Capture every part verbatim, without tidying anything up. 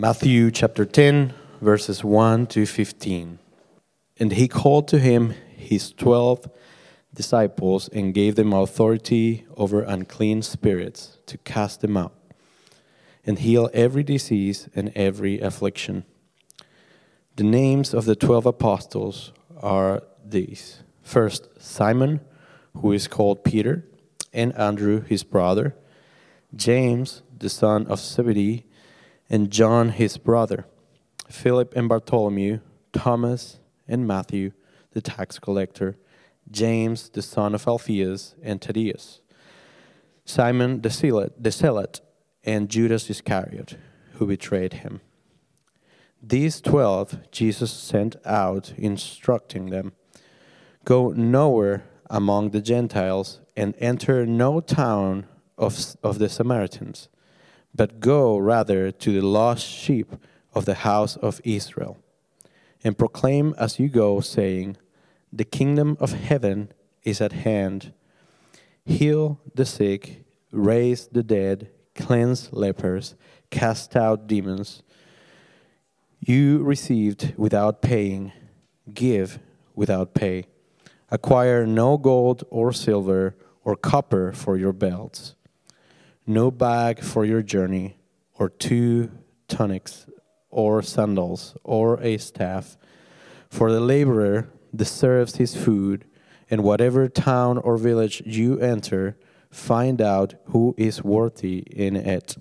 Matthew chapter ten, verses one to fifteen. And he called to him his twelve disciples and gave them authority over unclean spirits to cast them out and heal every disease and every affliction. The names of the twelve apostles are these. First, Simon, who is called Peter, and Andrew his brother, James, the son of Zebedee, and John his brother, Philip and Bartholomew, Thomas and Matthew, the tax collector, James, the son of Alphaeus, and Thaddeus, Simon the Zealot, the Zealot, and Judas Iscariot, who betrayed him. These twelve Jesus sent out, instructing them, "Go nowhere among the Gentiles, and enter no town of, of the Samaritans, but go rather to the lost sheep of the house of Israel, and proclaim as you go, saying, the kingdom of heaven is at hand. Heal the sick, raise the dead, cleanse lepers, cast out demons. You received without paying, give without pay. Acquire no gold or silver or copper for your belts, no bag for your journey, or two tunics, or sandals, or a staff. For the laborer deserves his food, and whatever town or village you enter, find out who is worthy in it.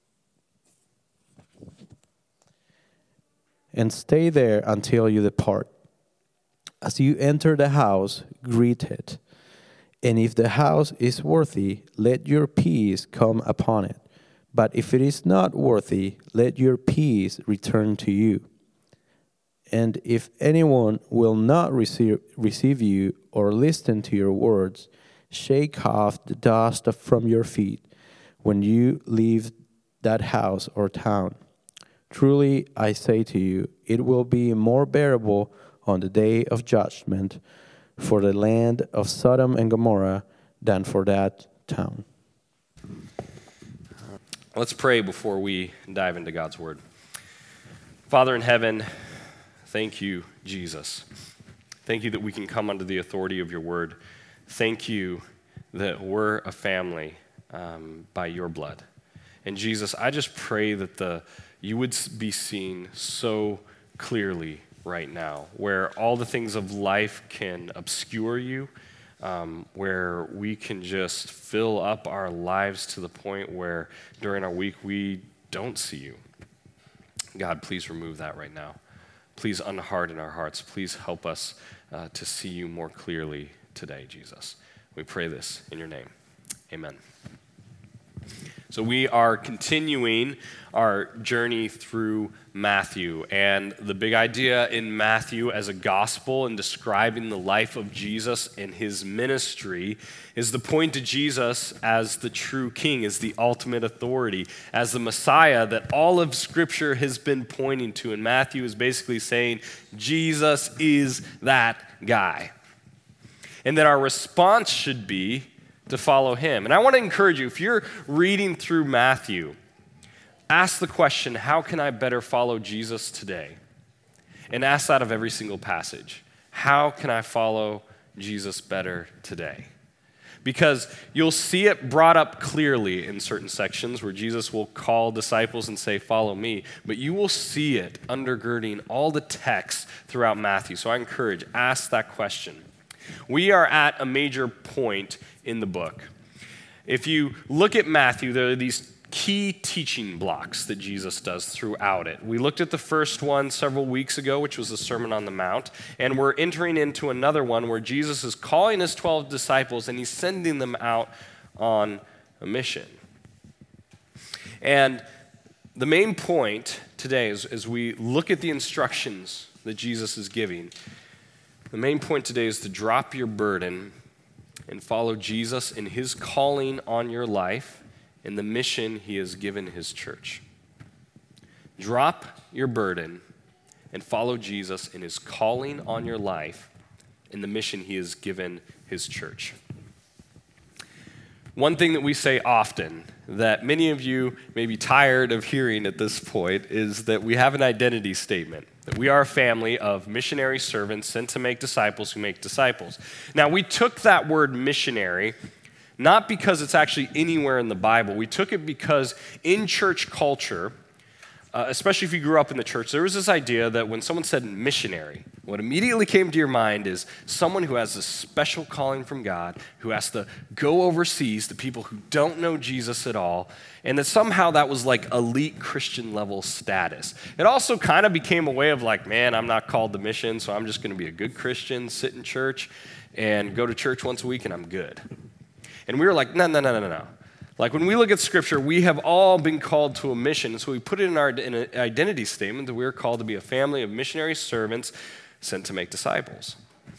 And stay there until you depart. As you enter the house, greet it. And if the house is worthy, let your peace come upon it. But if it is not worthy, let your peace return to you. And if anyone will not receive, receive you or listen to your words, shake off the dust from your feet when you leave that house or town. Truly, I say to you, it will be more bearable on the day of judgment for the land of Sodom and Gomorrah than for that town." Let's pray before we dive into God's word. Father in heaven, thank you, Jesus. Thank you that we can come under the authority of your word. Thank you that we're a family um, by your blood. And Jesus, I just pray that the you would be seen so clearly right now, where all the things of life can obscure you, um, where we can just fill up our lives to the point where during our week we don't see you. God, please remove that right now. Please unharden our hearts. Please help us uh, to see you more clearly today, Jesus. We pray this in your name. Amen. So we are continuing our journey through Matthew, and the big idea in Matthew as a gospel and describing the life of Jesus and his ministry is the point to Jesus as the true king, as the ultimate authority, as the Messiah that all of Scripture has been pointing to. And Matthew is basically saying, Jesus is that guy. And that our response should be to follow him. And I want to encourage you, if you're reading through Matthew, ask the question, how can I better follow Jesus today? And ask that of every single passage. How can I follow Jesus better today? Because you'll see it brought up clearly in certain sections where Jesus will call disciples and say, follow me. But you will see it undergirding all the texts throughout Matthew. So I encourage, ask that question. We are at a major point in the book. If you look at Matthew, there are these key teaching blocks that Jesus does throughout it. We looked at the first one several weeks ago, which was the Sermon on the Mount, and we're entering into another one where Jesus is calling his twelve disciples and he's sending them out on a mission. And the main point today is as we look at the instructions that Jesus is giving, the main point today is to drop your burden and follow Jesus in his calling on your life and the mission he has given his church. Drop your burden and follow Jesus in his calling on your life and the mission he has given his church. One thing that we say often that many of you may be tired of hearing at this point is that we have an identity statement, that we are a family of missionary servants sent to make disciples who make disciples. Now, we took that word missionary not because it's actually anywhere in the Bible. We took it because in church culture, uh, especially if you grew up in the church, there was this idea that when someone said missionary, what immediately came to your mind is someone who has a special calling from God, who has to go overseas to people who don't know Jesus at all, and that somehow that was like elite Christian level status. It also kind of became a way of like, man, I'm not called to mission, so I'm just going to be a good Christian, sit in church, and go to church once a week, and I'm good. And we were like, no, no, no, no, no, no. Like when we look at Scripture, we have all been called to a mission, so we put it in our in an identity statement that we're called to be a family of missionary servants sent to make disciples.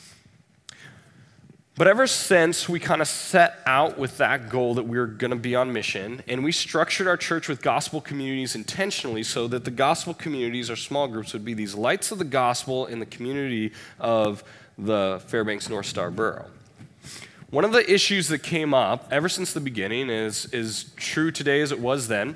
But ever since we kind of set out with that goal that we were going to be on mission, and we structured our church with gospel communities intentionally so that the gospel communities, or small groups, would be these lights of the gospel in the community of the Fairbanks North Star Borough. One of the issues that came up ever since the beginning is, is true today as it was then,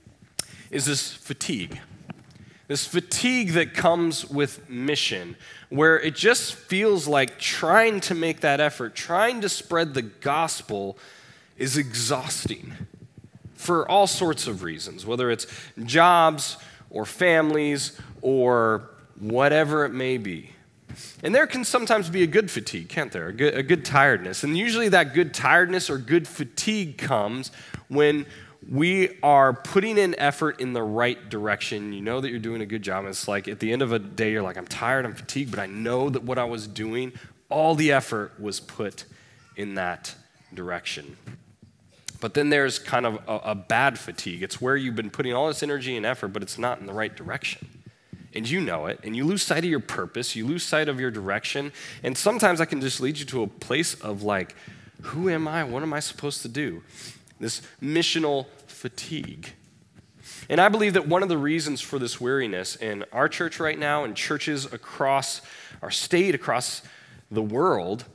is this fatigue. This fatigue that comes with mission, where it just feels like trying to make that effort, trying to spread the gospel is exhausting for all sorts of reasons, whether it's jobs or families or whatever it may be. And there can sometimes be a good fatigue, can't there? A good, a good tiredness. And usually that good tiredness or good fatigue comes when we are putting in effort in the right direction. You know that you're doing a good job. It's like at the end of a day, you're like, I'm tired, I'm fatigued, but I know that what I was doing, all the effort was put in that direction. But then there's kind of a, a bad fatigue. It's where you've been putting all this energy and effort, but it's not in the right direction. And you know it, and you lose sight of your purpose, you lose sight of your direction, and sometimes that can just lead you to a place of like, who am I? What am I supposed to do? This missional fatigue. And I believe that one of the reasons for this weariness in our church right now and churches across our state, across the world,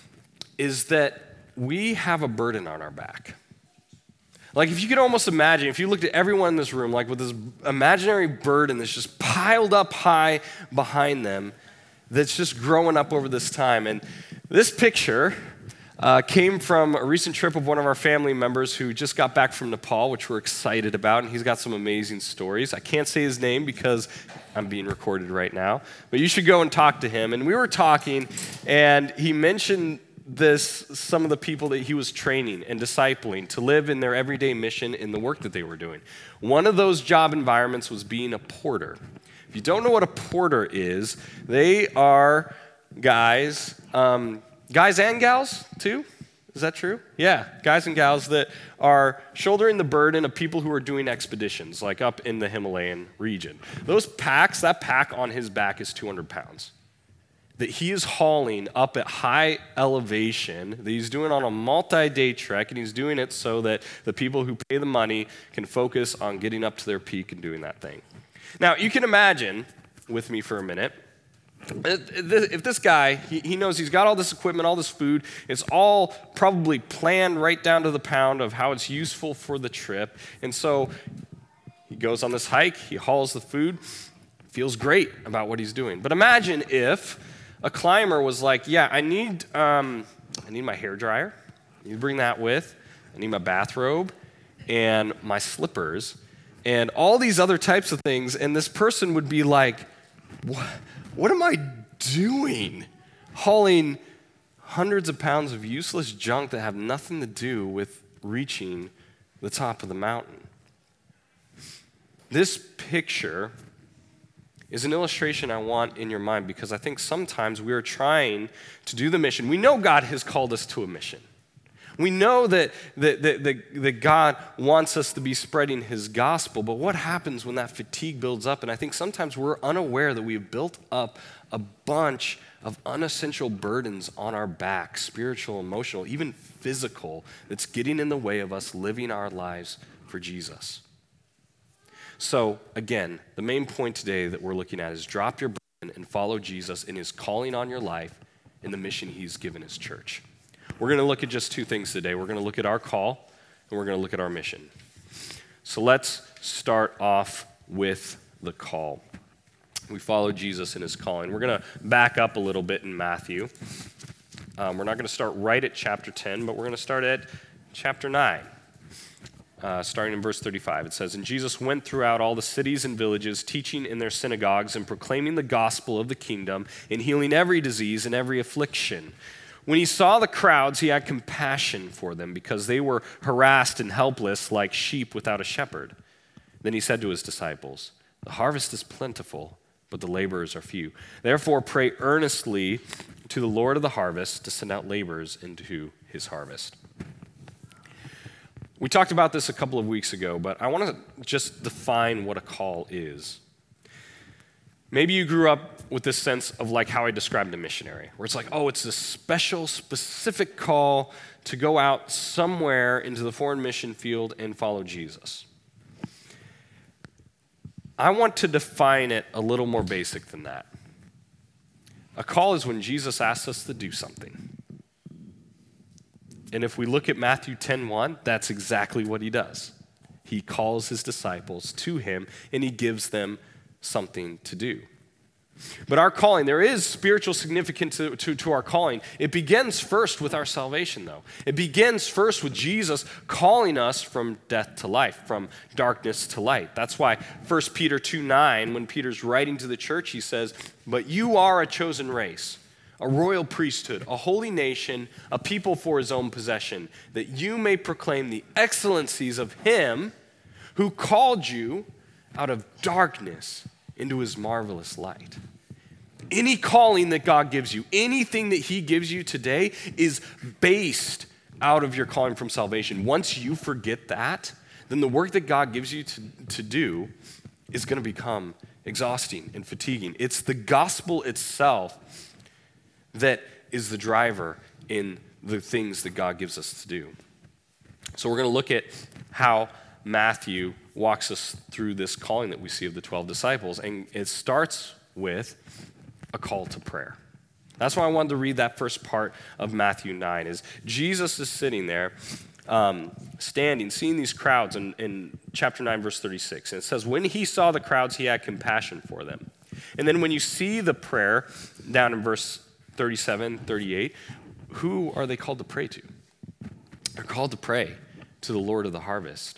is that we have a burden on our back. Like if you could almost imagine, if you looked at everyone in this room, like with this imaginary burden that's just piled up high behind them, that's just growing up over this time. And this picture uh, came from a recent trip of one of our family members who just got back from Nepal, which we're excited about, and he's got some amazing stories. I can't say his name because I'm being recorded right now, but you should go and talk to him. And we were talking, and he mentioned this, some of the people that he was training and discipling to live in their everyday mission in the work that they were doing. One of those job environments was being a porter. If you don't know what a porter is, they are guys, um, guys and gals too? Is that true? Yeah, guys and gals that are shouldering the burden of people who are doing expeditions, like up in the Himalayan region. Those packs, that pack on his back is two hundred pounds. That he is hauling up at high elevation, that he's doing on a multi-day trek, and he's doing it so that the people who pay the money can focus on getting up to their peak and doing that thing. Now, you can imagine, with me for a minute, if this guy, he knows he's got all this equipment, all this food, it's all probably planned right down to the pound of how it's useful for the trip, and so he goes on this hike, he hauls the food, feels great about what he's doing. But imagine if a climber was like, yeah, I need um, I need my hair dryer. I need to bring that with. I need my bathrobe and my slippers and all these other types of things. And this person would be like, what, what am I doing? Hauling hundreds of pounds of useless junk that have nothing to do with reaching the top of the mountain. This picture is an illustration I want in your mind because I think sometimes we are trying to do the mission. We know God has called us to a mission. We know that, that, that, that, that God wants us to be spreading his gospel, but what happens when that fatigue builds up? And I think sometimes we're unaware that we've built up a bunch of unessential burdens on our back, spiritual, emotional, even physical, that's getting in the way of us living our lives for Jesus. So again, the main point today that we're looking at is drop your burden and follow Jesus in his calling on your life and the mission he's given his church. We're going to look at just two things today. We're going to look at our call, and we're going to look at our mission. So let's start off with the call. We follow Jesus in his calling. We're going to back up a little bit in Matthew. Um, we're not going to start right at chapter ten, but we're going to start at chapter nine, uh, starting in verse thirty-five. It says, "And Jesus went throughout all the cities and villages, teaching in their synagogues and proclaiming the gospel of the kingdom and healing every disease and every affliction. When he saw the crowds, he had compassion for them because they were harassed and helpless like sheep without a shepherd. Then he said to his disciples, 'The harvest is plentiful, but the laborers are few. Therefore pray earnestly to the Lord of the harvest to send out laborers into his harvest.'" We talked about this a couple of weeks ago, but I want to just define what a call is. Maybe you grew up with this sense of like how I described a missionary, where it's like, oh, it's this special, specific call to go out somewhere into the foreign mission field and follow Jesus. I want to define it a little more basic than that. A call is when Jesus asks us to do something. And if we look at Matthew ten one, that's exactly what he does. He calls his disciples to him, and he gives them something to do. But our calling, there is spiritual significance to, to, to our calling. It begins first with our salvation, though. It begins first with Jesus calling us from death to life, from darkness to light. That's why First Peter two nine, when Peter's writing to the church, he says, "But you are a chosen race, a royal priesthood, a holy nation, a people for his own possession, that you may proclaim the excellencies of him who called you out of darkness into his marvelous light." Any calling that God gives you, anything that he gives you today is based out of your calling from salvation. Once you forget that, then the work that God gives you to, to do is going to become exhausting and fatiguing. It's the gospel itself that is the driver in the things that God gives us to do. So we're going to look at how Matthew walks us through this calling that we see of the twelve disciples. And it starts with a call to prayer. That's why I wanted to read that first part of Matthew nine, is Jesus is sitting there, um, standing, seeing these crowds in, in chapter nine, verse thirty-six. And it says, "When he saw the crowds, he had compassion for them." And then when you see the prayer down in verse thirty-seven, thirty-eight, who are they called to pray to? They're called to pray to the Lord of the harvest.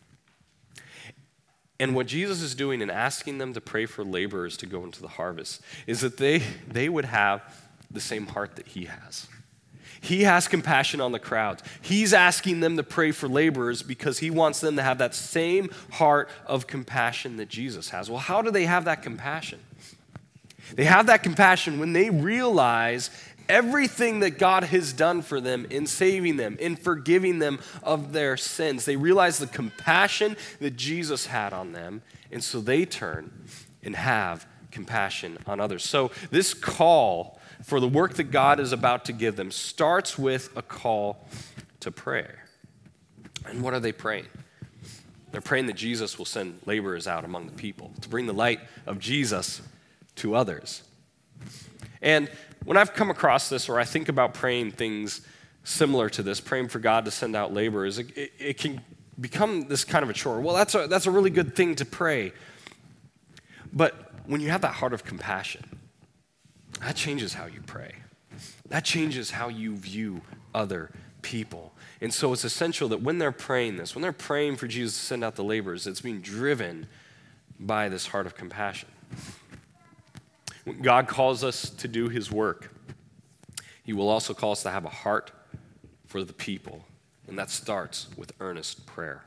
And what Jesus is doing in asking them to pray for laborers to go into the harvest is that they, they would have the same heart that he has. He has compassion on the crowds. He's asking them to pray for laborers because he wants them to have that same heart of compassion that Jesus has. Well, how do they have that compassion? They have that compassion when they realize everything that God has done for them in saving them, in forgiving them of their sins. They realize the compassion that Jesus had on them, and so they turn and have compassion on others. So this call for the work that God is about to give them starts with a call to prayer. And what are they praying? They're praying that Jesus will send laborers out among the people to bring the light of Jesus to others. And when I've come across this, or I think about praying things similar to this, praying for God to send out laborers, it, it, it can become this kind of a chore. Well, that's a, that's a really good thing to pray. But when you have that heart of compassion, that changes how you pray. That changes how you view other people. And so it's essential that when they're praying this, when they're praying for Jesus to send out the laborers, it's being driven by this heart of compassion. When God calls us to do his work, he will also call us to have a heart for the people, and that starts with earnest prayer.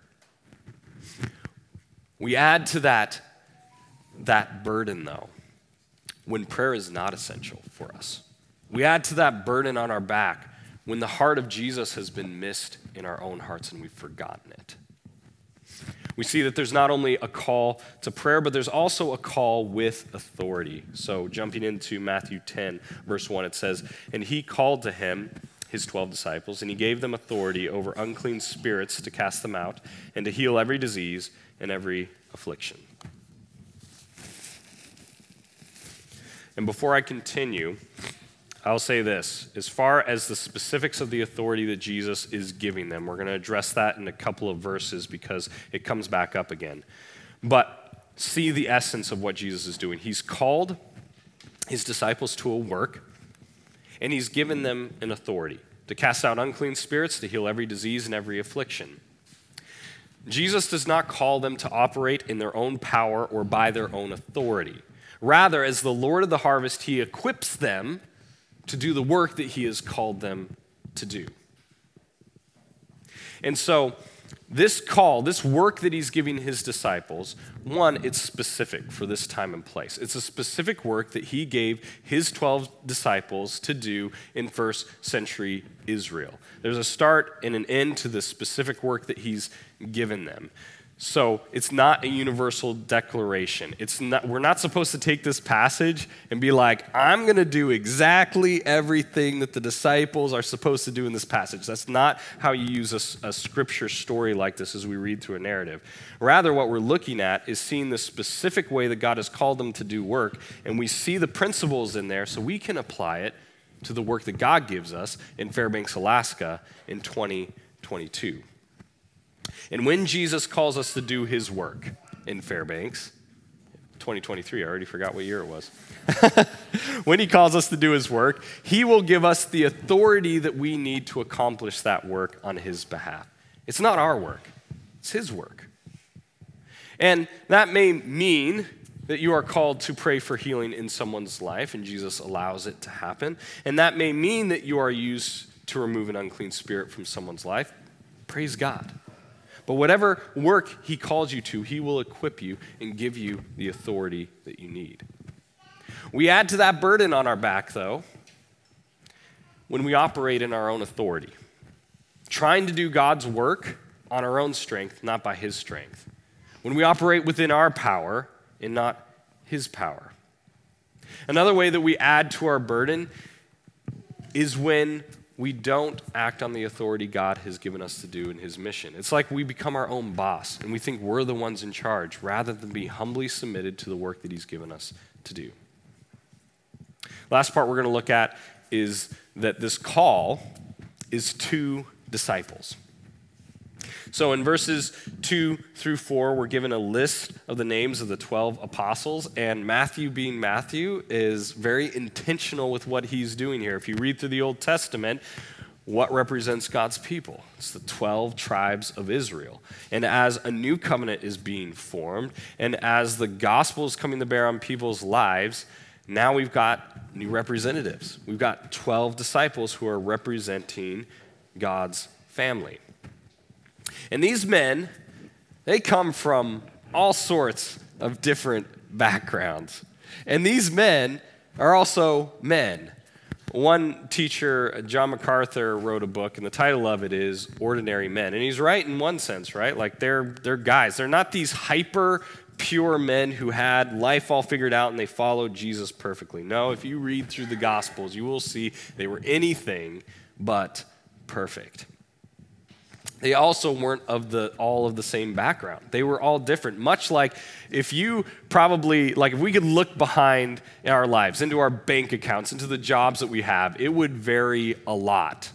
We add to that, that burden, though, when prayer is not essential for us. We add to that burden on our back when the heart of Jesus has been missed in our own hearts and we've forgotten it. We see that there's not only a call to prayer, but there's also a call with authority. So jumping into Matthew ten, verse one, it says, "And he called to him his twelve disciples, and he gave them authority over unclean spirits to cast them out, and to heal every disease and every affliction." And before I continue, I'll say this. As far as the specifics of the authority that Jesus is giving them, we're going to address that in a couple of verses because it comes back up again. But see the essence of what Jesus is doing. He's called his disciples to a work, and he's given them an authority to cast out unclean spirits, to heal every disease and every affliction. Jesus does not call them to operate in their own power or by their own authority. Rather, as the Lord of the harvest, he equips them to do the work that he has called them to do. And so, this call, this work that he's giving his disciples, one, it's specific for this time and place. It's a specific work that he gave his twelve disciples to do in first century Israel. There's a start and an end to the specific work that he's given them. So it's not a universal declaration. It's not, we're not supposed to take this passage and be like, I'm going to do exactly everything that the disciples are supposed to do in this passage. That's not how you use a, a scripture story like this as we read through a narrative. Rather, what we're looking at is seeing the specific way that God has called them to do work, and we see the principles in there so we can apply it to the work that God gives us in Fairbanks, Alaska in twenty twenty-two. And when Jesus calls us to do his work in Fairbanks, twenty twenty-three, I already forgot what year it was. When he calls us to do his work, he will give us the authority that we need to accomplish that work on his behalf. It's not our work, it's his work. And that may mean that you are called to pray for healing in someone's life, and Jesus allows it to happen. And that may mean that you are used to remove an unclean spirit from someone's life. Praise God. But whatever work he calls you to, he will equip you and give you the authority that you need. We add to that burden on our back, though, when we operate in our own authority, trying to do God's work on our own strength, not by his strength. When we operate within our power and not his power. Another way that we add to our burden is when we don't act on the authority God has given us to do in his mission. It's like we become our own boss and we think we're the ones in charge rather than be humbly submitted to the work that he's given us to do. Last part we're going to look at is that this call is to disciples. So in verses two through four, we're given a list of the names of the twelve apostles, and Matthew, being Matthew, is very intentional with what he's doing here. If you read through the Old Testament, what represents God's people? It's the twelve tribes of Israel. And as a new covenant is being formed, and as the gospel is coming to bear on people's lives, now we've got new representatives. We've got twelve disciples who are representing God's family. And these men, they come from all sorts of different backgrounds. And these men are also men. One teacher, John MacArthur, wrote a book, and the title of it is Ordinary Men. And he's right in one sense, right? Like they're, they're guys. They're not these hyper pure men who had life all figured out and they followed Jesus perfectly. No, if you read through the Gospels, you will see they were anything but perfect. They also weren't of the all of the same background. They were all different. Much like if you probably, like if we could look behind our lives, into our bank accounts, into the jobs that we have, it would vary a lot.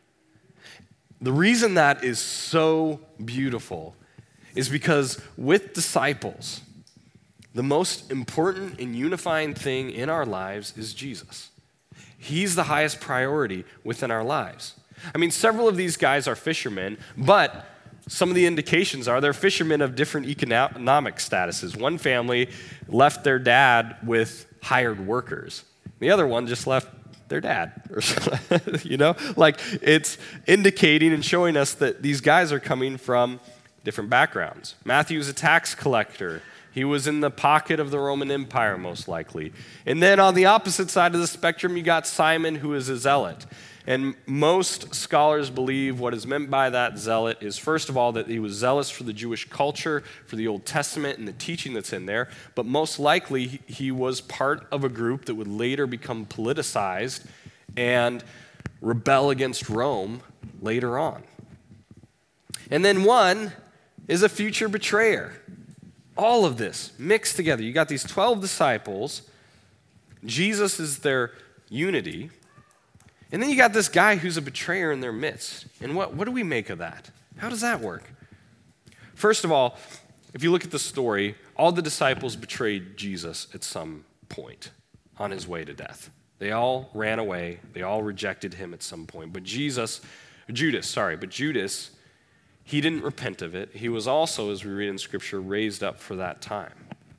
The reason that is so beautiful is because with disciples, the most important and unifying thing in our lives is Jesus. He's the highest priority within our lives. I mean, several of these guys are fishermen, but some of the indications are they're fishermen of different economic statuses. One family left their dad with hired workers. The other one just left their dad. You know, like it's indicating and showing us that these guys are coming from different backgrounds. Matthew's a tax collector. He was in the pocket of the Roman Empire, most likely. And then on the opposite side of the spectrum, you got Simon, who is a zealot. And most scholars believe what is meant by that zealot is, first of all, that he was zealous for the Jewish culture, for the Old Testament and the teaching that's in there, but most likely he was part of a group that would later become politicized and rebel against Rome later on. And then one is a future betrayer. All of this mixed together. You got these twelve disciples. Jesus is their unity. And then you got this guy who's a betrayer in their midst. And what, what do we make of that? How does that work? First of all, if you look at the story, all the disciples betrayed Jesus at some point on his way to death. They all ran away. They all rejected him at some point. But Jesus, Judas, sorry, but Judas, he didn't repent of it. He was also, as we read in Scripture, raised up for that time.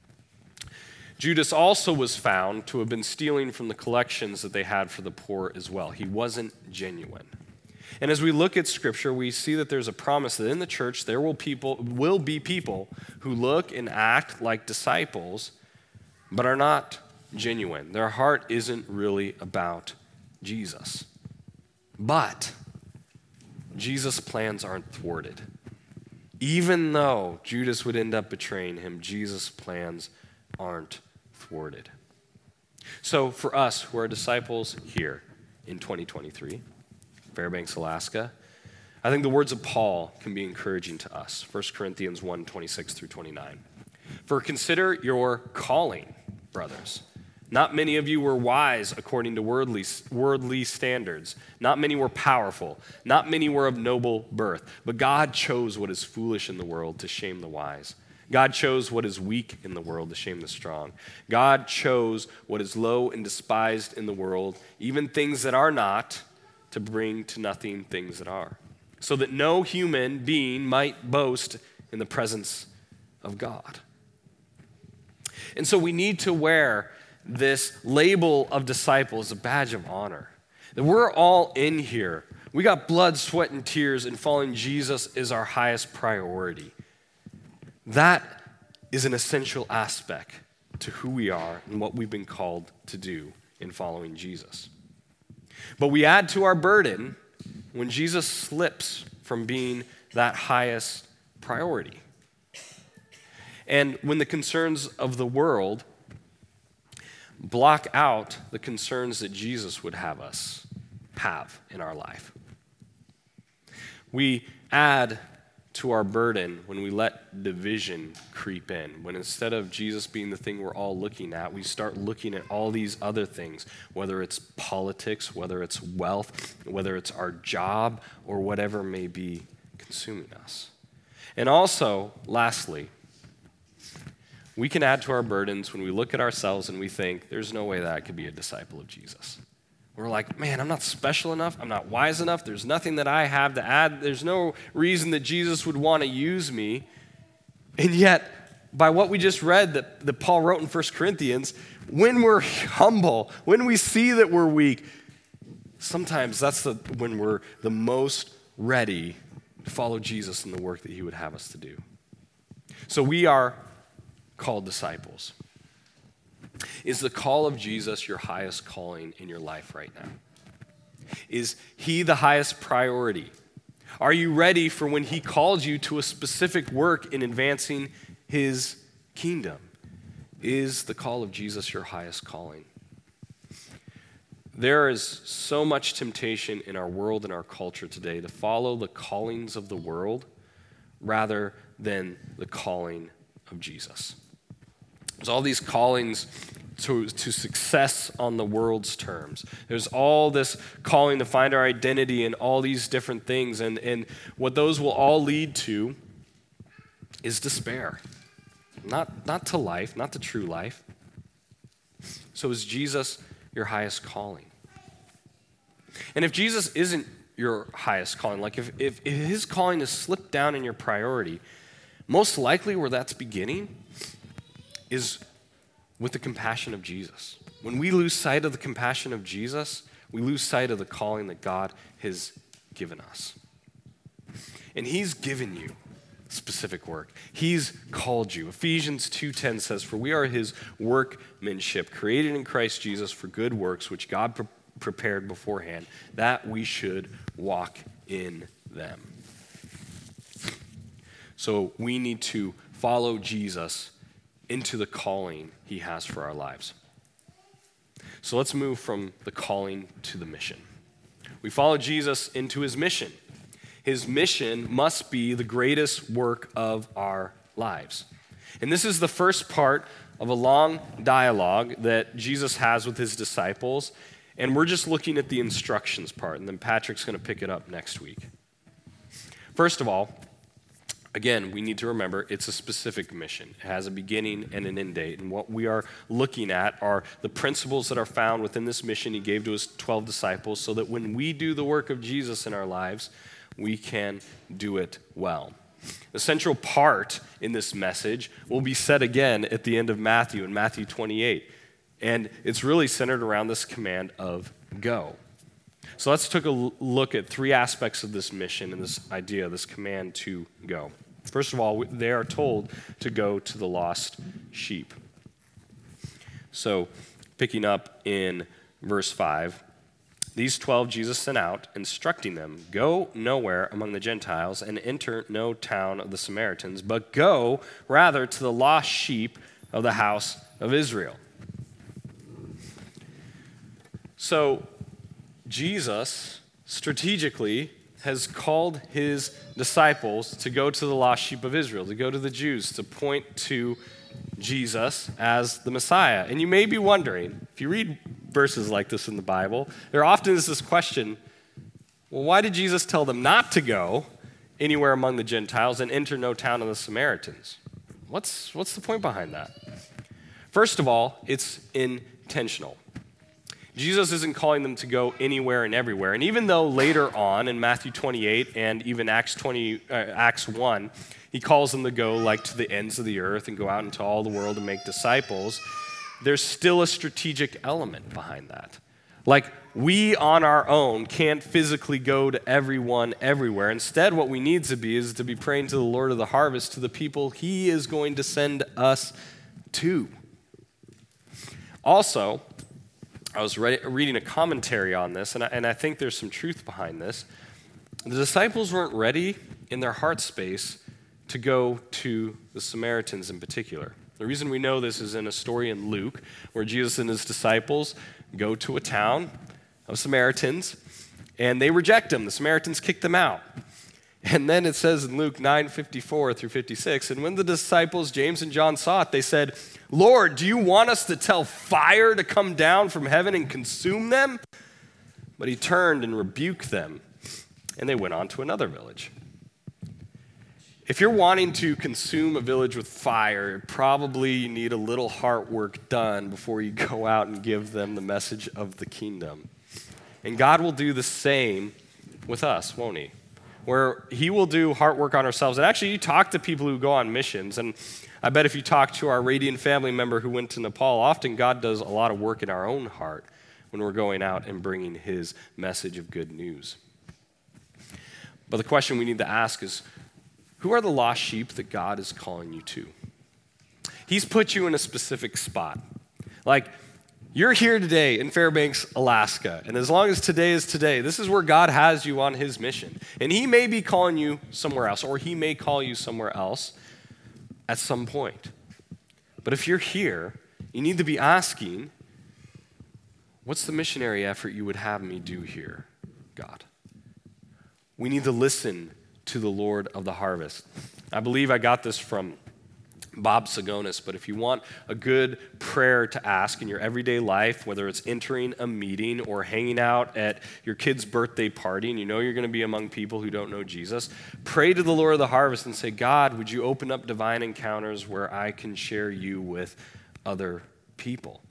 Judas also was found to have been stealing from the collections that they had for the poor as well. He wasn't genuine. And as we look at Scripture, we see that there's a promise that in the church there will people will be people who look and act like disciples, but are not genuine. Their heart isn't really about Jesus. But Jesus' plans aren't thwarted. Even though Judas would end up betraying him, Jesus' plans aren't thwarted. So for us who are disciples here in twenty twenty-three, Fairbanks, Alaska, I think the words of Paul can be encouraging to us. First Corinthians one, twenty-six through twenty-nine. For consider your calling, brothers. Not many of you were wise according to worldly, worldly standards. Not many were powerful. Not many were of noble birth. But God chose what is foolish in the world to shame the wise. God chose what is weak in the world to shame the strong. God chose what is low and despised in the world, even things that are not, to bring to nothing things that are, so that no human being might boast in the presence of God. And so we need to wear this label of disciple as a badge of honor. That we're all in here. We got blood, sweat, and tears, and following Jesus is our highest priority. That is an essential aspect to who we are and what we've been called to do in following Jesus. But we add to our burden when Jesus slips from being that highest priority. And when the concerns of the world block out the concerns that Jesus would have us have in our life. We add to our burden when we let division creep in. When instead of Jesus being the thing we're all looking at, we start looking at all these other things, whether it's politics, whether it's wealth, whether it's our job, or whatever may be consuming us. And also, lastly, we can add to our burdens when we look at ourselves and we think, there's no way that I could be a disciple of Jesus. We're like, man, I'm not special enough. I'm not wise enough. There's nothing that I have to add. There's no reason that Jesus would want to use me. And yet, by what we just read that, that Paul wrote in First Corinthians, when we're humble, when we see that we're weak, sometimes that's the, when we're the most ready to follow Jesus in the work that he would have us to do. So we are called disciples. Is the call of Jesus your highest calling in your life right now? Is he the highest priority? Are you ready for when he calls you to a specific work in advancing his kingdom? Is the call of Jesus your highest calling? There is so much temptation in our world and our culture today to follow the callings of the world rather than the calling of Jesus. There's all these callings to, to success on the world's terms. There's all this calling to find our identity in all these different things. And, and what those will all lead to is despair. Not, not to life, not to true life. So is Jesus your highest calling? And if Jesus isn't your highest calling, like if, if, if his calling has slipped down in your priority, most likely where that's beginning is with the compassion of Jesus. When we lose sight of the compassion of Jesus, we lose sight of the calling that God has given us. And he's given you specific work. He's called you. Ephesians two ten says, "For we are his workmanship, created in Christ Jesus for good works, which God pre- prepared beforehand, that we should walk in them." So we need to follow Jesus into the calling he has for our lives. So let's move from the calling to the mission. We follow Jesus into his mission. His mission must be the greatest work of our lives. And this is the first part of a long dialogue that Jesus has with his disciples. And we're just looking at the instructions part, and then Patrick's going to pick it up next week. First of all, again, we need to remember it's a specific mission. It has a beginning and an end date. And what we are looking at are the principles that are found within this mission he gave to his twelve disciples so that when we do the work of Jesus in our lives, we can do it well. The central part in this message will be said again at the end of Matthew, in Matthew twenty-eight. And it's really centered around this command of go. So let's take a look at three aspects of this mission and this idea, this command to go. First of all, they are told to go to the lost sheep. So picking up in verse five, these twelve Jesus sent out, instructing them, go nowhere among the Gentiles and enter no town of the Samaritans, but go rather to the lost sheep of the house of Israel. So Jesus strategically has called his disciples to go to the lost sheep of Israel, to go to the Jews, to point to Jesus as the Messiah. And you may be wondering, if you read verses like this in the Bible, there often is this question, well, why did Jesus tell them not to go anywhere among the Gentiles and enter no town of the Samaritans? What's, what's the point behind that? First of all, it's intentional. Jesus isn't calling them to go anywhere and everywhere. And even though later on in Matthew twenty-eight and even Acts twenty, uh, Acts one, he calls them to go like to the ends of the earth and go out into all the world and make disciples, there's still a strategic element behind that. Like, we on our own can't physically go to everyone everywhere. Instead, what we need to be is to be praying to the Lord of the harvest, to the people he is going to send us to. Also, I was re- reading a commentary on this, and I, and I think there's some truth behind this. The disciples weren't ready in their heart space to go to the Samaritans in particular. The reason we know this is in a story in Luke where Jesus and his disciples go to a town of Samaritans, and they reject him. The Samaritans kick them out. And then it says in Luke nine fifty-four through fifty-six, and when the disciples, James and John, saw it, they said, Lord, do you want us to tell fire to come down from heaven and consume them? But he turned and rebuked them, and they went on to another village. If you're wanting to consume a village with fire, probably you need a little heart work done before you go out and give them the message of the kingdom. And God will do the same with us, won't he? Where he will do heart work on ourselves. And actually, you talk to people who go on missions, and I bet if you talk to our Radiant family member who went to Nepal, often God does a lot of work in our own heart when we're going out and bringing his message of good news. But the question we need to ask is, who are the lost sheep that God is calling you to? He's put you in a specific spot. Like, you're here today in Fairbanks, Alaska, and as long as today is today, this is where God has you on his mission. And he may be calling you somewhere else, or he may call you somewhere else at some point. But if you're here, you need to be asking, what's the missionary effort you would have me do here, God? We need to listen to the Lord of the harvest. I believe I got this from Bob Sagonis, but if you want a good prayer to ask in your everyday life, whether it's entering a meeting or hanging out at your kid's birthday party and you know you're going to be among people who don't know Jesus, pray to the Lord of the harvest and say, God, would you open up divine encounters where I can share you with other people?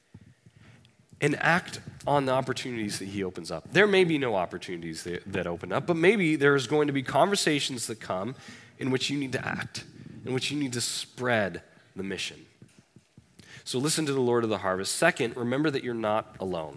And act on the opportunities that he opens up. There may be no opportunities that, that open up, but maybe there's going to be conversations that come in which you need to act, in which you need to spread the mission. So listen to the Lord of the harvest. Second, remember that you're not alone.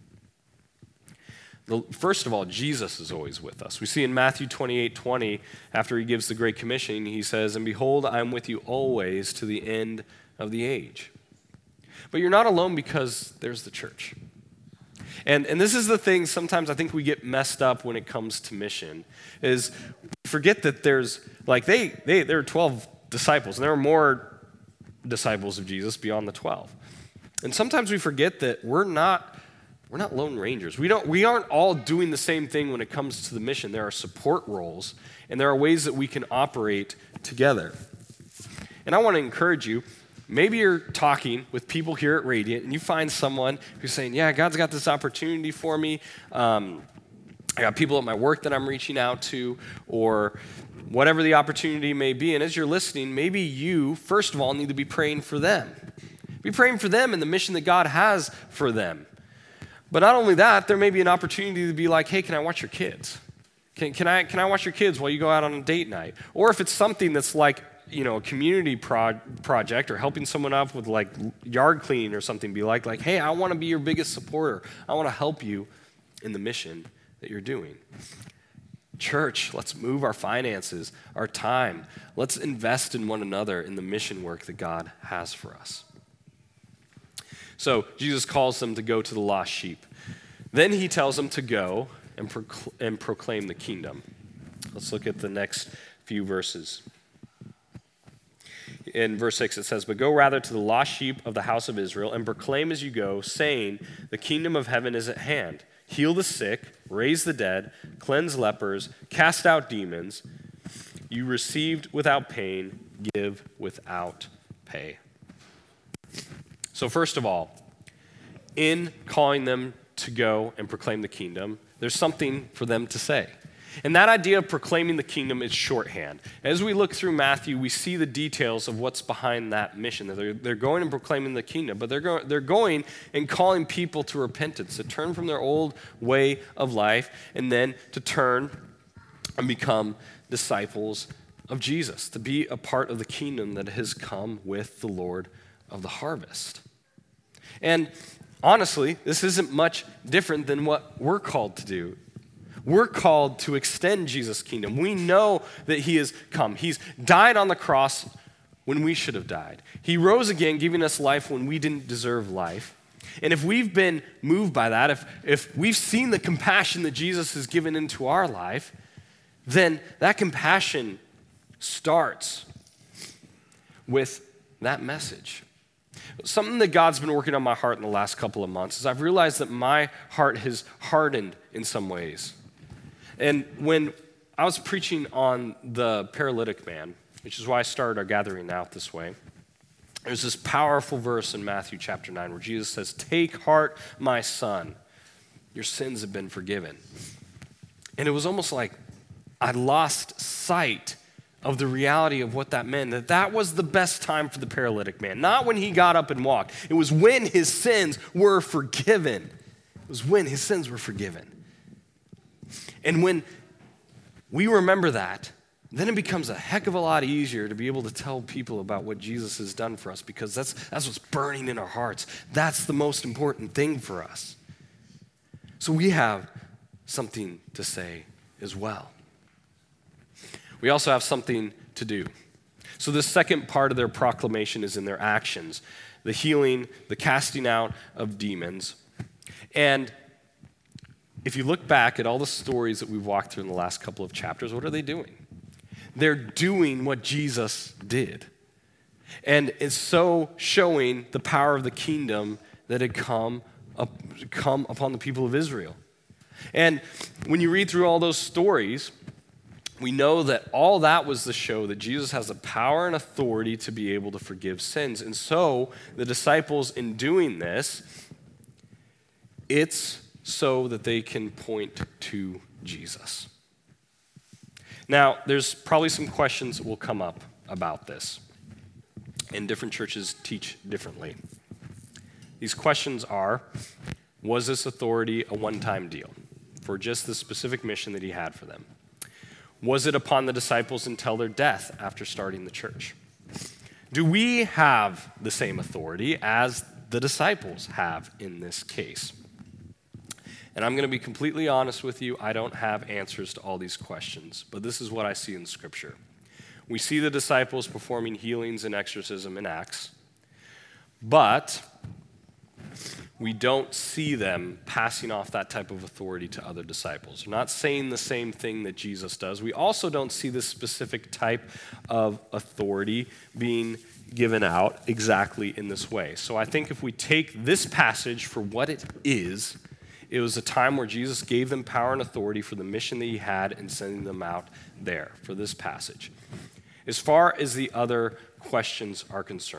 The, first of all, Jesus is always with us. We see in Matthew twenty-eight twenty, after he gives the Great Commission, he says, and behold, I am with you always to the end of the age. But you're not alone because there's the church. And, and this is the thing sometimes I think we get messed up when it comes to mission, is forget that there's, like they, they there are twelve disciples, and there are more disciples of Jesus beyond the twelve. And sometimes we forget that we're not, we're not lone rangers. We, don't, we aren't all doing the same thing when it comes to the mission. There are support roles, and there are ways that we can operate together. And I want to encourage you, maybe you're talking with people here at Radiant, and you find someone who's saying, yeah, God's got this opportunity for me. Um, I got people at my work that I'm reaching out to, or whatever the opportunity may be. And as you're listening, maybe you, first of all, need to be praying for them. Be praying for them and the mission that God has for them. But not only that, there may be an opportunity to be like, hey, can I watch your kids? Can, can I can I watch your kids while you go out on a date night? Or if it's something that's like, you know, a community pro- project or helping someone up with like yard cleaning or something, be like, like, hey, I want to be your biggest supporter. I want to help you in the mission that you're doing. Church, let's move our finances, our time. Let's invest in one another in the mission work that God has for us. So Jesus calls them to go to the lost sheep. Then he tells them to go and, procl- and proclaim the kingdom. Let's look at the next few verses. In verse six, it says, but go rather to the lost sheep of the house of Israel and proclaim as you go, saying, the kingdom of heaven is at hand. Heal the sick, raise the dead, cleanse lepers, cast out demons. You received without pain, give without pay. So first of all, in calling them to go and proclaim the kingdom, there's something for them to say. And that idea of proclaiming the kingdom is shorthand. As we look through Matthew, we see the details of what's behind that mission. They're, they're going and proclaiming the kingdom, but they're, go, they're going and calling people to repentance, to turn from their old way of life, and then to turn and become disciples of Jesus, to be a part of the kingdom that has come with the Lord of the harvest. And honestly, this isn't much different than what we're called to do. We're called to extend Jesus' kingdom. We know that he has come. He's died on the cross when we should have died. He rose again, giving us life when we didn't deserve life. And if we've been moved by that, if, if we've seen the compassion that Jesus has given into our life, then that compassion starts with that message. Something that God's been working on my heart in the last couple of months is I've realized that my heart has hardened in some ways. And when I was preaching on the paralytic man, which is why I started our gathering out this way, there's this powerful verse in Matthew chapter nine where Jesus says, take heart, my son, your sins have been forgiven. And it was almost like I lost sight of the reality of what that meant, that that was the best time for the paralytic man. Not when he got up and walked. It was when his sins were forgiven. It was when his sins were forgiven. And when we remember that, then it becomes a heck of a lot easier to be able to tell people about what Jesus has done for us, because that's, that's what's burning in our hearts. That's the most important thing for us. So we have something to say as well. We also have something to do. So the second part of their proclamation is in their actions, the healing, the casting out of demons. And if you look back at all the stories that we've walked through in the last couple of chapters, what are they doing? They're doing what Jesus did. And it's so showing the power of the kingdom that had come, up, come upon the people of Israel. And when you read through all those stories, we know that all that was to show that Jesus has the power and authority to be able to forgive sins. And so the disciples, in doing this, it's so that they can point to Jesus. Now, there's probably some questions that will come up about this, and different churches teach differently. These questions are, was this authority a one-time deal for just the specific mission that he had for them? Was it upon the disciples until their death after starting the church? Do we have the same authority as the disciples have in this case? And I'm going to be completely honest with you, I don't have answers to all these questions, but this is what I see in Scripture. We see the disciples performing healings and exorcism in Acts, but we don't see them passing off that type of authority to other disciples. We're not saying the same thing that Jesus does. We also don't see this specific type of authority being given out exactly in this way. So I think if we take this passage for what it is, it was a time where Jesus gave them power and authority for the mission that he had in sending them out there for this passage. As far as the other questions are concerned,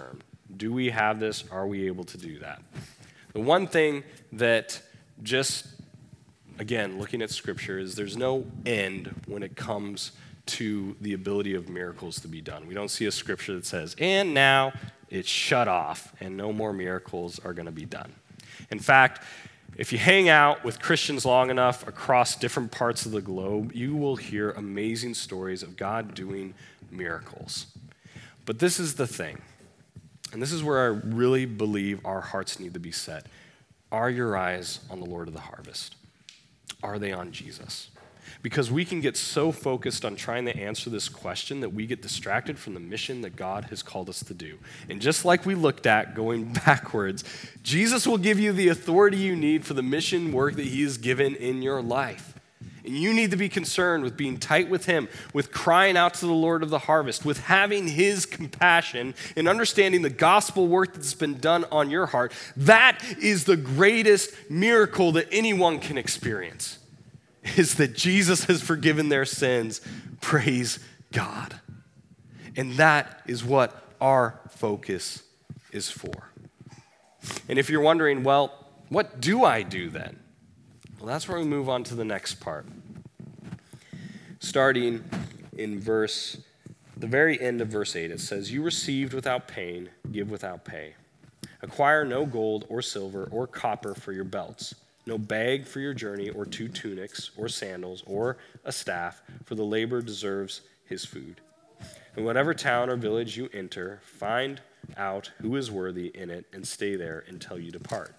Do we have this? Are we able to do that? The one thing that just, again, looking at Scripture is there's no end when it comes to the ability of miracles to be done. We don't see a Scripture that says, and now it's shut off and no more miracles are going to be done. In fact, if you hang out with Christians long enough across different parts of the globe, you will hear amazing stories of God doing miracles. But this is the thing, and this is where I really believe our hearts need to be set. Are your eyes on the Lord of the harvest? Are they on Jesus? Because we can get so focused on trying to answer this question that we get distracted from the mission that God has called us to do. And just like we looked at going backwards, Jesus will give you the authority you need for the mission work that he has given in your life. And you need to be concerned with being tight with him, with crying out to the Lord of the harvest, with having his compassion and understanding the gospel work that's been done on your heart. That is the greatest miracle that anyone can experience, is that Jesus has forgiven their sins. Praise God. And that is what our focus is for. And if you're wondering, well, what do I do then? Well, that's where we move on to the next part. Starting in verse, the very end of verse eight, it says, "You received without pain, give without pay. Acquire no gold or silver or copper for your belts, no bag for your journey, or two tunics, or sandals, or a staff, for the laborer deserves his food. In whatever town or village you enter, find out who is worthy in it, and stay there until you depart."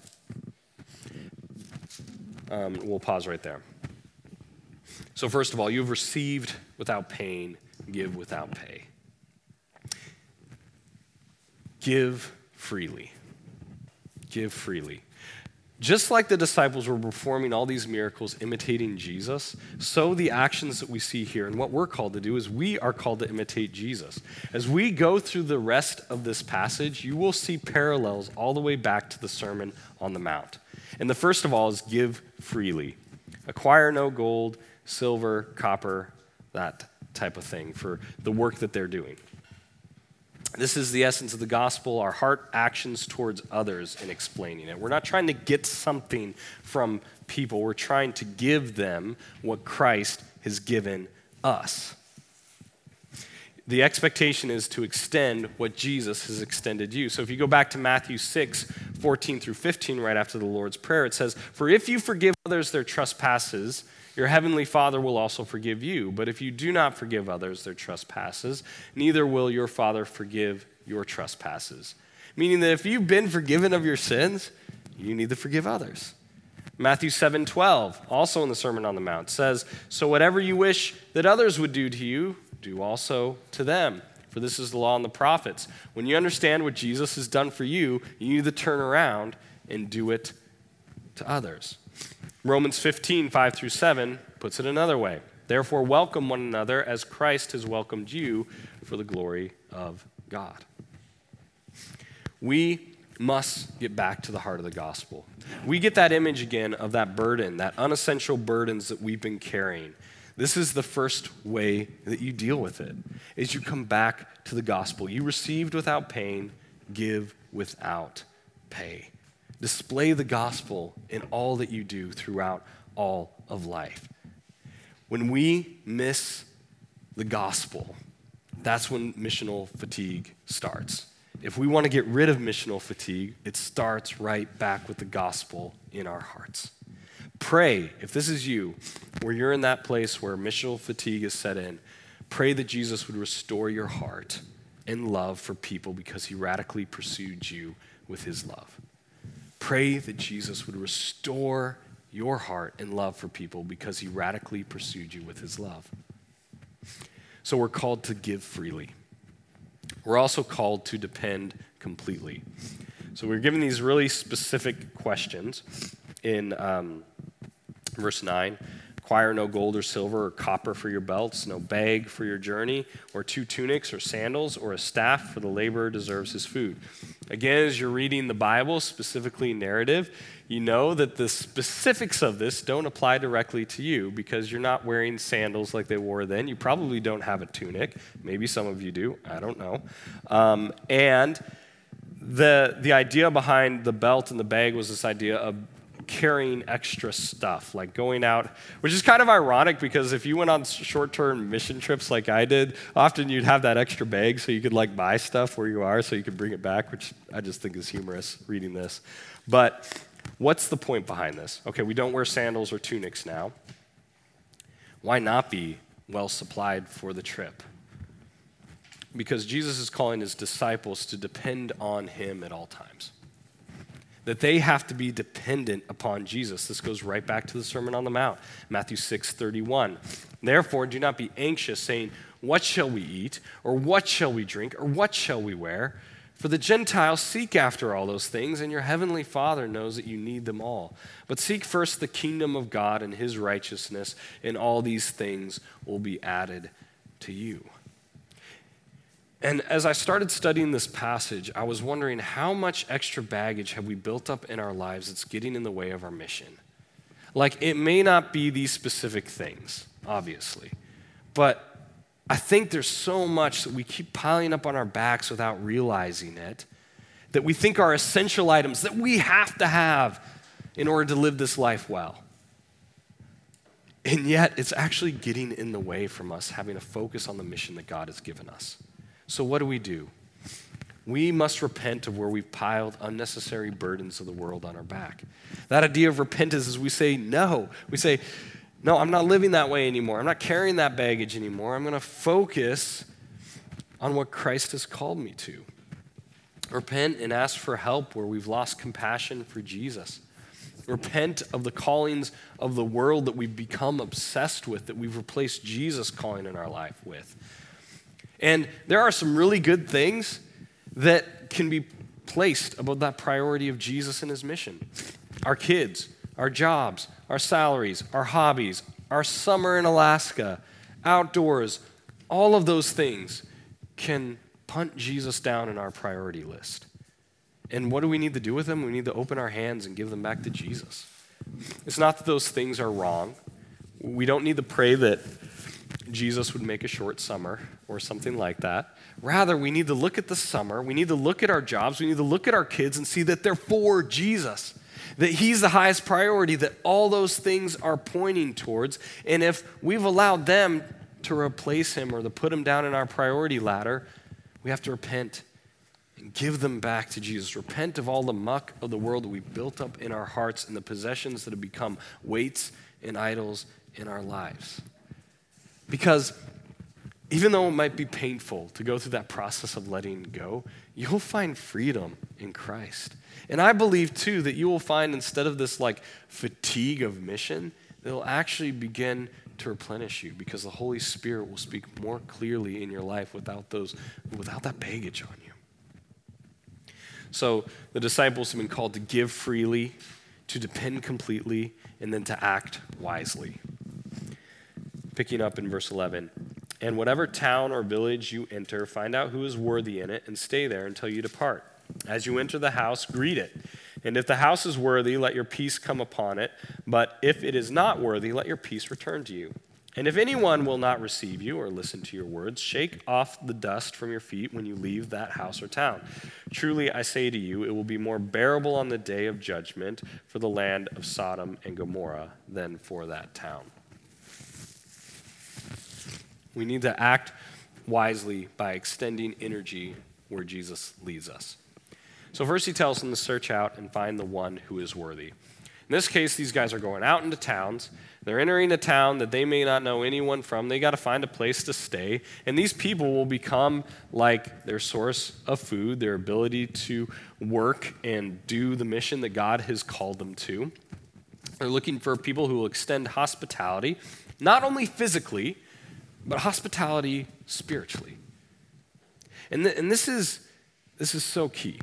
Um, we'll pause right there. So first of all, you've received without pain, give without pay. Give freely. Give freely. Just like the disciples were performing all these miracles imitating Jesus, so the actions that we see here and what we're called to do is we are called to imitate Jesus. As we go through the rest of this passage, you will see parallels all the way back to the Sermon on the Mount. And the first of all is give freely. Acquire no gold, silver, copper, that type of thing for the work that they're doing. This is the essence of the gospel, our heart actions towards others in explaining it. We're not trying to get something from people. We're trying to give them what Christ has given us. The expectation is to extend what Jesus has extended you. So if you go back to Matthew six, fourteen through fifteen, right after the Lord's Prayer, it says, "For if you forgive others their trespasses, your heavenly Father will also forgive you. But if you do not forgive others their trespasses, neither will your Father forgive your trespasses." Meaning that if you've been forgiven of your sins, you need to forgive others. Matthew seven twelve, also in the Sermon on the Mount, says, "So whatever you wish that others would do to you, do also to them. For this is the law and the prophets." When you understand what Jesus has done for you, you need to turn around and do it to others. Romans fifteen, five through seven puts it another way. "Therefore welcome one another as Christ has welcomed you for the glory of God." We must get back to the heart of the gospel. We get that image again of that burden, that unessential burdens that we've been carrying. This is the first way that you deal with it, is you come back to the gospel. You received without pain, give without pay. Display the gospel in all that you do throughout all of life. When we miss the gospel, that's when missional fatigue starts. If we want to get rid of missional fatigue, it starts right back with the gospel in our hearts. Pray, if this is you, where you're in that place where missional fatigue is set in, pray that Jesus would restore your heart and love for people because he radically pursued you with his love. Pray that Jesus would restore your heart and love for people because he radically pursued you with his love. So we're called to give freely. We're also called to depend completely. So we're given these really specific questions in um, verse nine. "Acquire no gold or silver or copper for your belts, no bag for your journey, or two tunics or sandals, or a staff, for the laborer deserves his food." Again, as you're reading the Bible, specifically narrative, you know that the specifics of this don't apply directly to you because you're not wearing sandals like they wore then. You probably don't have a tunic. Maybe some of you do. I don't know. Um, and the, the idea behind the belt and the bag was this idea of carrying extra stuff, like going out, which is kind of ironic because if you went on short-term mission trips like I did, often you'd have that extra bag so you could like buy stuff where you are so you could bring it back, which I just think is humorous reading this. But what's the point behind this? Okay, we don't wear sandals or tunics now. Why not be well supplied for the trip? Because Jesus is calling his disciples to depend on him at all times. That they have to be dependent upon Jesus. This goes right back to the Sermon on the Mount, Matthew six thirty-one. Therefore, do not be anxious, saying, what shall we eat? Or what shall we drink? Or what shall we wear? For the Gentiles seek after all those things, and your heavenly Father knows that you need them all. But seek first the kingdom of God and his righteousness, and all these things will be added to you. And as I started studying this passage, I was wondering how much extra baggage have we built up in our lives that's getting in the way of our mission? Like, it may not be these specific things, obviously, but I think there's so much that we keep piling up on our backs without realizing it, that we think are essential items that we have to have in order to live this life well. And yet, it's actually getting in the way from us having a focus on the mission that God has given us. So what do we do? We must repent of where we've piled unnecessary burdens of the world on our back. That idea of repentance is we say no. We say, no, I'm not living that way anymore. I'm not carrying that baggage anymore. I'm going to focus on what Christ has called me to. Repent and ask for help where we've lost compassion for Jesus. Repent of the callings of the world that we've become obsessed with, that we've replaced Jesus' calling in our life with. And there are some really good things that can be placed above that priority of Jesus and his mission. Our kids, our jobs, our salaries, our hobbies, our summer in Alaska, outdoors, all of those things can punt Jesus down in our priority list. And what do we need to do with them? We need to open our hands and give them back to Jesus. It's not that those things are wrong. We don't need to pray that Jesus would make a short summer or something like that. Rather, we need to look at the summer, we need to look at our jobs, we need to look at our kids and see that they're for Jesus, that he's the highest priority, that all those things are pointing towards. And if we've allowed them to replace him or to put him down in our priority ladder, we have to repent and give them back to Jesus. Repent of all the muck of the world that we've built up in our hearts and the possessions that have become weights and idols in our lives. Because even though it might be painful to go through that process of letting go, you'll find freedom in Christ. And I believe, too, that you will find instead of this like fatigue of mission, it'll actually begin to replenish you because the Holy Spirit will speak more clearly in your life without those, without that baggage on you. So the disciples have been called to give freely, to depend completely, and then to act wisely. Picking up in verse eleven, and whatever town or village you enter, find out who is worthy in it and stay there until you depart. As you enter the house, greet it. And if the house is worthy, let your peace come upon it. But if it is not worthy, let your peace return to you. And if anyone will not receive you or listen to your words, shake off the dust from your feet when you leave that house or town. Truly, I say to you, it will be more bearable on the day of judgment for the land of Sodom and Gomorrah than for that town. We need to act wisely by extending energy where Jesus leads us. So first he tells them to search out and find the one who is worthy. In this case, these guys are going out into towns. They're entering a town that they may not know anyone from. They got to find a place to stay. And these people will become like their source of food, their ability to work and do the mission that God has called them to. They're looking for people who will extend hospitality, not only physically, but hospitality spiritually. And, th- and this is this is so key,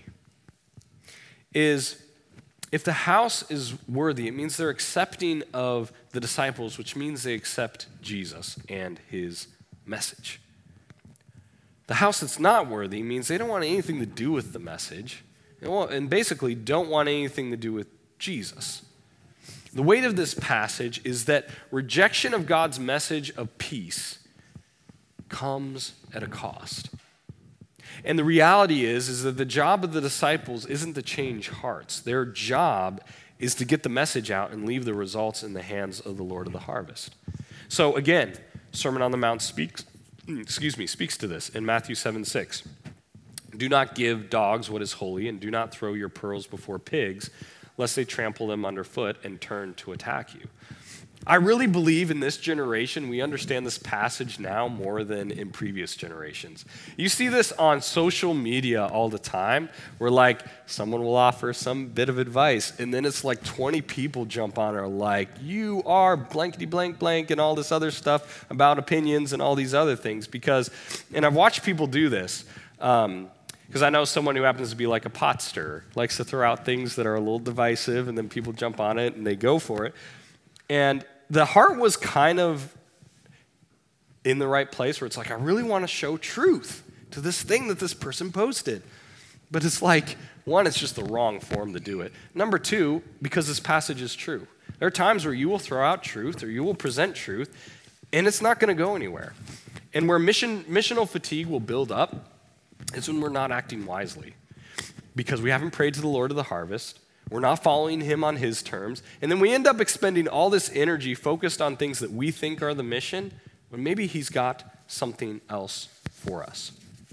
is if the house is worthy, it means they're accepting of the disciples, which means they accept Jesus and his message. The house that's not worthy means they don't want anything to do with the message, and basically don't want anything to do with Jesus. The weight of this passage is that rejection of God's message of peace comes at a cost. And the reality is, is that the job of the disciples isn't to change hearts. Their job is to get the message out and leave the results in the hands of the Lord of the harvest. So again, Sermon on the Mount speaks, excuse me, speaks to this in Matthew seven six. Do not give dogs what is holy, and do not throw your pearls before pigs, lest they trample them underfoot and turn to attack you. I really believe in this generation, we understand this passage now more than in previous generations. You see this on social media all the time, where like someone will offer some bit of advice, and then it's like twenty people jump on her like, you are blankety blank blank, and all this other stuff about opinions and all these other things. Because, and I've watched people do this, um, because I know someone who happens to be like a pot stirrer, likes to throw out things that are a little divisive, and then people jump on it and they go for it. And the heart was kind of in the right place where it's like, I really want to show truth to this thing that this person posted. But it's like, one, it's just the wrong form to do it. Number two, because this passage is true. There are times where you will throw out truth or you will present truth, and it's not going to go anywhere. And where mission, missional fatigue will build up is when we're not acting wisely, because we haven't prayed to the Lord of the harvest. We're not following him on his terms. And then we end up expending all this energy focused on things that we think are the mission, when maybe he's got something else for us.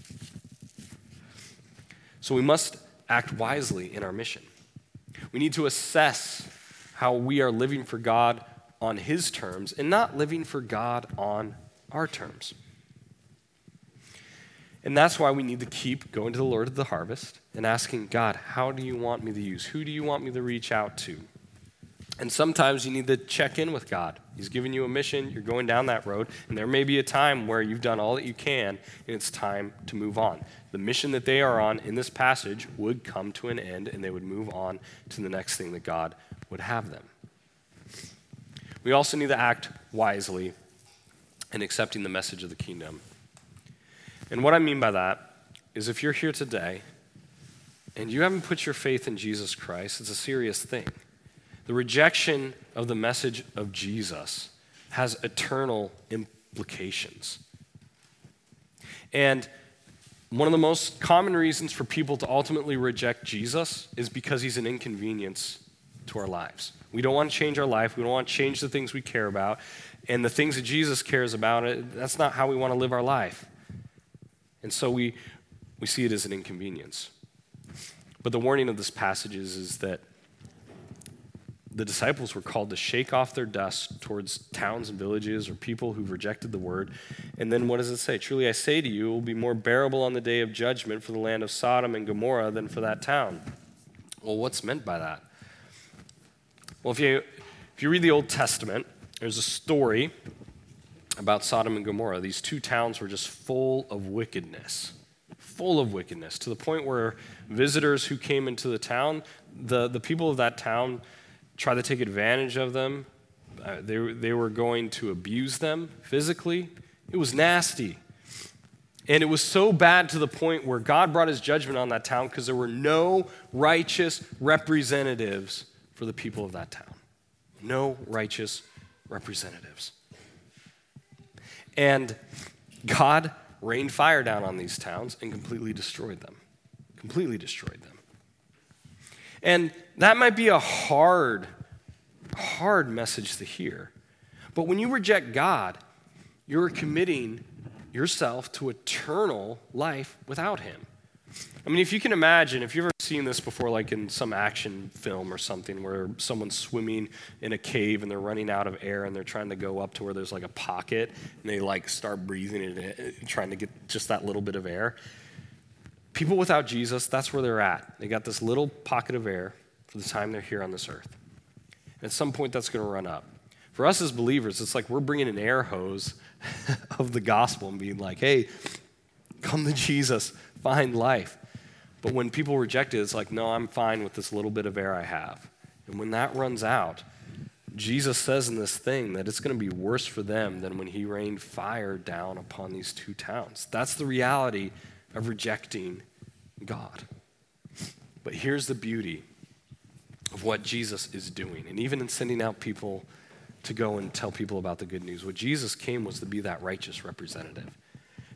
So we must act wisely in our mission. We need to assess how we are living for God on his terms and not living for God on our terms. And that's why we need to keep going to the Lord of the harvest and asking, God, how do you want me to use? Who do you want me to reach out to? And sometimes you need to check in with God. He's given you a mission. You're going down that road. And there may be a time where you've done all that you can, and it's time to move on. The mission that they are on in this passage would come to an end, and they would move on to the next thing that God would have them. We also need to act wisely in accepting the message of the kingdom. And what I mean by that is if you're here today and you haven't put your faith in Jesus Christ, it's a serious thing. The rejection of the message of Jesus has eternal implications. And one of the most common reasons for people to ultimately reject Jesus is because he's an inconvenience to our lives. We don't want to change our life. We don't want to change the things we care about. And the things that Jesus cares about, that's not how we want to live our life. And so we, we see it as an inconvenience. But the warning of this passage is, is that the disciples were called to shake off their dust towards towns and villages or people who've rejected the word. And then what does it say? Truly I say to you, it will be more bearable on the day of judgment for the land of Sodom and Gomorrah than for that town. Well, what's meant by that? Well, if you, if you read the Old Testament, there's a story about Sodom and Gomorrah. These two towns were just full of wickedness, full of wickedness, to the point where visitors who came into the town, the, the people of that town tried to take advantage of them. Uh, they, they were going to abuse them physically. It was nasty. And it was so bad to the point where God brought his judgment on that town because there were no righteous representatives for the people of that town. No righteous representatives. And God rained fire down on these towns and completely destroyed them. Completely destroyed them. And that might be a hard, hard message to hear. But when you reject God, you're committing yourself to eternal life without him. I mean, if you can imagine, if you've ever seen this before, like in some action film or something where someone's swimming in a cave and they're running out of air and they're trying to go up to where there's like a pocket and they like start breathing it, trying to get just that little bit of air. People without Jesus, that's where they're at. They got this little pocket of air for the time they're here on this earth. And at some point, that's going to run up. For us as believers, it's like we're bringing an air hose of the gospel and being like, hey, come to Jesus, find life. But when people reject it, it's like, no, I'm fine with this little bit of air I have. And when that runs out, Jesus says in this thing that it's going to be worse for them than when he rained fire down upon these two towns. That's the reality of rejecting God. But here's the beauty of what Jesus is doing. And even in sending out people to go and tell people about the good news, what Jesus came was to be that righteous representative,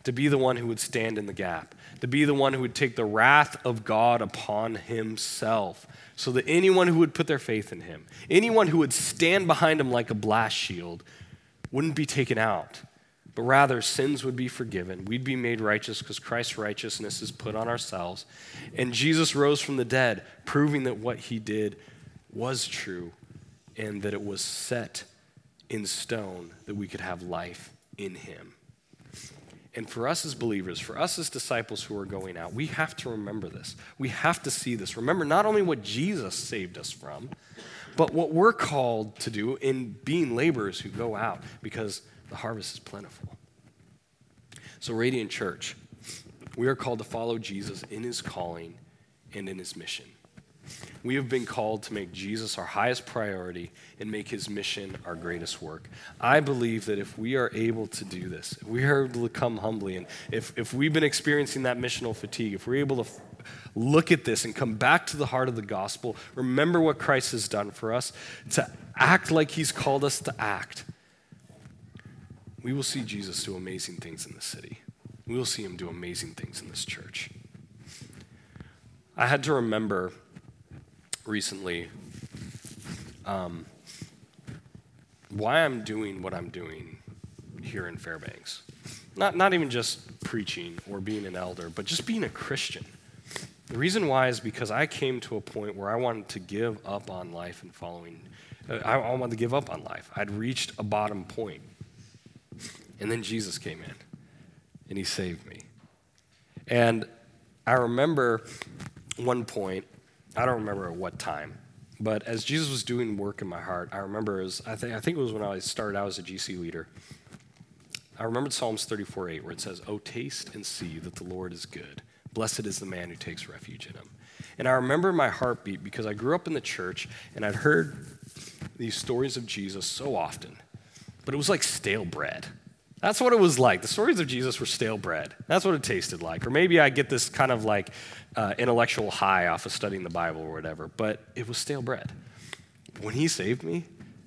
to be the one who would stand in the gap, to be the one who would take the wrath of God upon himself, so that anyone who would put their faith in him, anyone who would stand behind him like a blast shield, wouldn't be taken out, but rather sins would be forgiven. We'd be made righteous because Christ's righteousness is put on ourselves. And Jesus rose from the dead, proving that what he did was true and that it was set in stone that we could have life in him. And for us as believers, for us as disciples who are going out, we have to remember this. We have to see this. Remember not only what Jesus saved us from, but what we're called to do in being laborers who go out, because the harvest is plentiful. So Radiant Church, we are called to follow Jesus in his calling and in his mission. We have been called to make Jesus our highest priority and make his mission our greatest work. I believe that if we are able to do this, if we are able to come humbly, and if, if we've been experiencing that missional fatigue, if we're able to f- look at this and come back to the heart of the gospel, remember what Christ has done for us, to act like he's called us to act, we will see Jesus do amazing things in this city. We will see him do amazing things in this church. I had to remember recently um, why I'm doing what I'm doing here in Fairbanks. Not, not even just preaching or being an elder, but just being a Christian. The reason why is because I came to a point where I wanted to give up on life and following. Uh, I, I wanted to give up on life. I'd reached a bottom point. And then Jesus came in, and he saved me. And I remember one point, I don't remember at what time, but as Jesus was doing work in my heart, I remember, as I, think, I think it was when I started out as a G C leader, I remembered Psalms thirty-four eight, where it says, "Oh, taste and see that the Lord is good. Blessed is the man who takes refuge in him." And I remember my heartbeat because I grew up in the church, and I'd heard these stories of Jesus so often, but it was like stale bread. That's what it was like. The stories of Jesus were stale bread. That's what it tasted like. Or maybe I get this kind of like uh, intellectual high off of studying the Bible or whatever, but it was stale bread. When he saved me,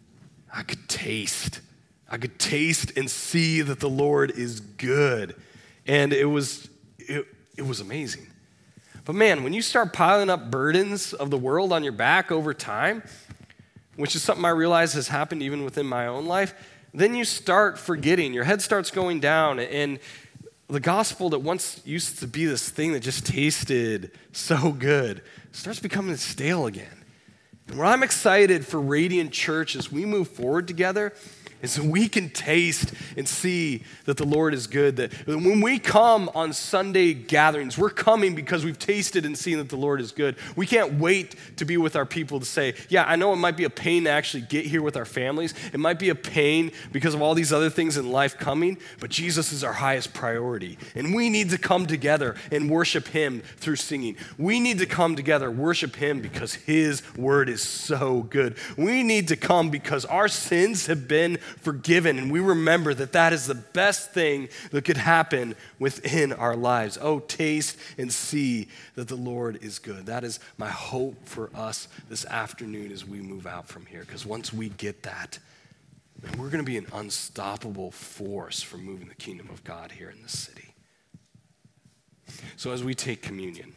I could taste. I could taste and see that the Lord is good. And it was, it, it was amazing. But man, when you start piling up burdens of the world on your back over time, which is something I realize has happened even within my own life, then you start forgetting. Your head starts going down, and the gospel that once used to be this thing that just tasted so good starts becoming stale again. And what I'm excited for Radiant Church as we move forward together is that we can taste and see that the Lord is good. That when we come on Sunday gatherings, we're coming because we've tasted and seen that the Lord is good. We can't wait to be with our people to say, yeah, I know it might be a pain to actually get here with our families. It might be a pain because of all these other things in life coming, but Jesus is our highest priority. And we need to come together and worship him through singing. We need to come together, worship him because his word is so good. We need to come because our sins have been forgiven, and we remember that that is the best thing that could happen within our lives. Oh, taste and see that the Lord is good. That is my hope for us this afternoon as we move out from here, because once we get that, man, we're going to be an unstoppable force for moving the kingdom of God here in this city. So as we take communion,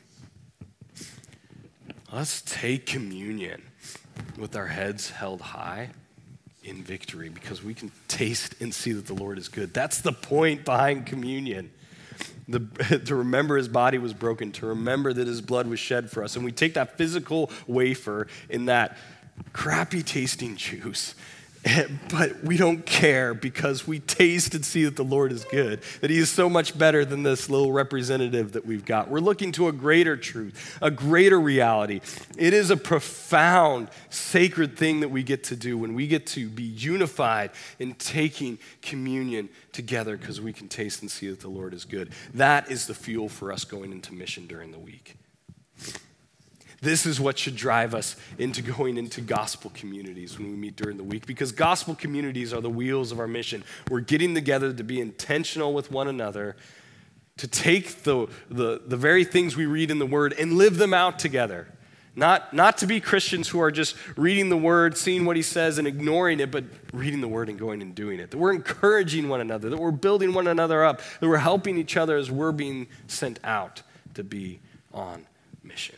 let's take communion with our heads held high in victory, because we can taste and see that the Lord is good. That's the point behind communion. The, to remember his body was broken, to remember that his blood was shed for us. And we take that physical wafer in that crappy tasting juice, but we don't care because we taste and see that the Lord is good, that he is so much better than this little representative that we've got. We're looking to a greater truth, a greater reality. It is a profound, sacred thing that we get to do when we get to be unified in taking communion together, because we can taste and see that the Lord is good. That is the fuel for us going into mission during the week. This is what should drive us into going into gospel communities when we meet during the week, because gospel communities are the wheels of our mission. We're getting together to be intentional with one another, to take the, the, the very things we read in the Word and live them out together. Not, not to be Christians who are just reading the word, seeing what he says and ignoring it, but reading the word and going and doing it. That we're encouraging one another, that we're building one another up, that we're helping each other as we're being sent out to be on mission.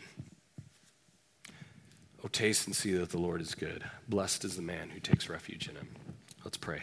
Oh, taste and see that the Lord is good. Blessed is the man who takes refuge in him. Let's pray.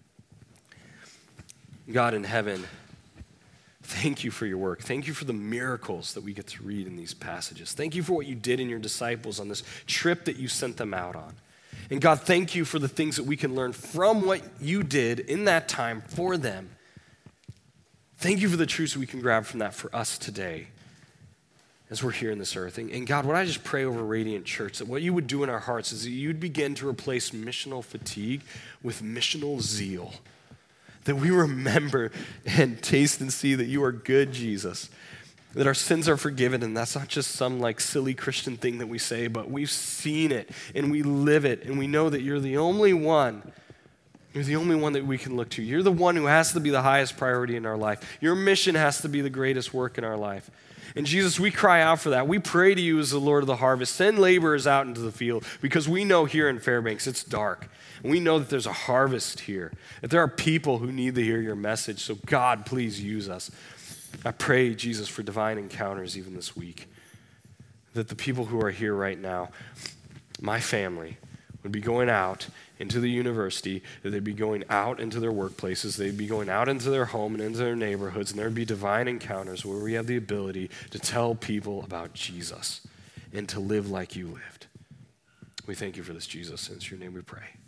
God in heaven, thank you for your work. Thank you for the miracles that we get to read in these passages. Thank you for what you did in your disciples on this trip that you sent them out on. And God, thank you for the things that we can learn from what you did in that time for them. Thank you for the truths we can grab from that for us today as we're here in this earth. And, and God, what I just pray over Radiant Church, that what you would do in our hearts is that you'd begin to replace missional fatigue with missional zeal. That we remember and taste and see that you are good, Jesus. That our sins are forgiven, and that's not just some like silly Christian thing that we say, but we've seen it, and we live it, and we know that you're the only one. You're the only one that we can look to. You're the one who has to be the highest priority in our life. Your mission has to be the greatest work in our life. And Jesus, we cry out for that. We pray to you as the Lord of the harvest. Send laborers out into the field, because we know here in Fairbanks it's dark. And we know that there's a harvest here, that there are people who need to hear your message. So God, please use us. I pray, Jesus, for divine encounters even this week. That the people who are here right now, my family, would be going out into the university, that they'd be going out into their workplaces, they'd be going out into their home and into their neighborhoods, and there'd be divine encounters where we have the ability to tell people about Jesus and to live like you lived. We thank you for this, Jesus, and it's your name we pray.